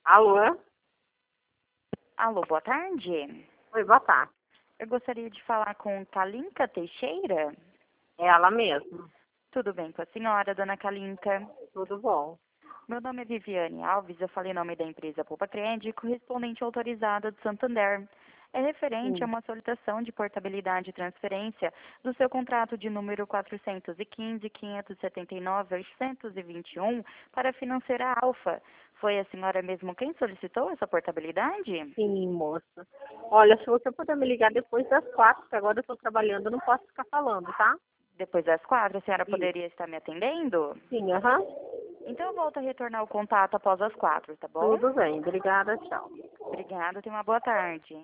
Alô? Alô, boa tarde. Oi, boa tarde. Eu gostaria de falar com Kalinka Teixeira. É ela mesma. Tudo bem com a senhora, dona Kalinka? Tudo bom? Meu nome é Viviane Alves, eu falei em nome da empresa Poupa Crédito, correspondente autorizada do Santander. É referente a Sim. uma solicitação de portabilidade e transferência do seu contrato de número 415.579.821 para a financeira Alfa. Foi a senhora mesmo quem solicitou essa portabilidade? Sim, moça. Olha, se você puder me ligar depois das 4, que agora eu estou trabalhando, eu não posso ficar falando, tá? Depois das 4, a senhora Isso. poderia estar me atendendo? Sim, aham. Então eu volto a retornar o contato após as 4, tá bom? Tudo bem. Obrigada, tchau. Obrigada, tenha uma boa tarde.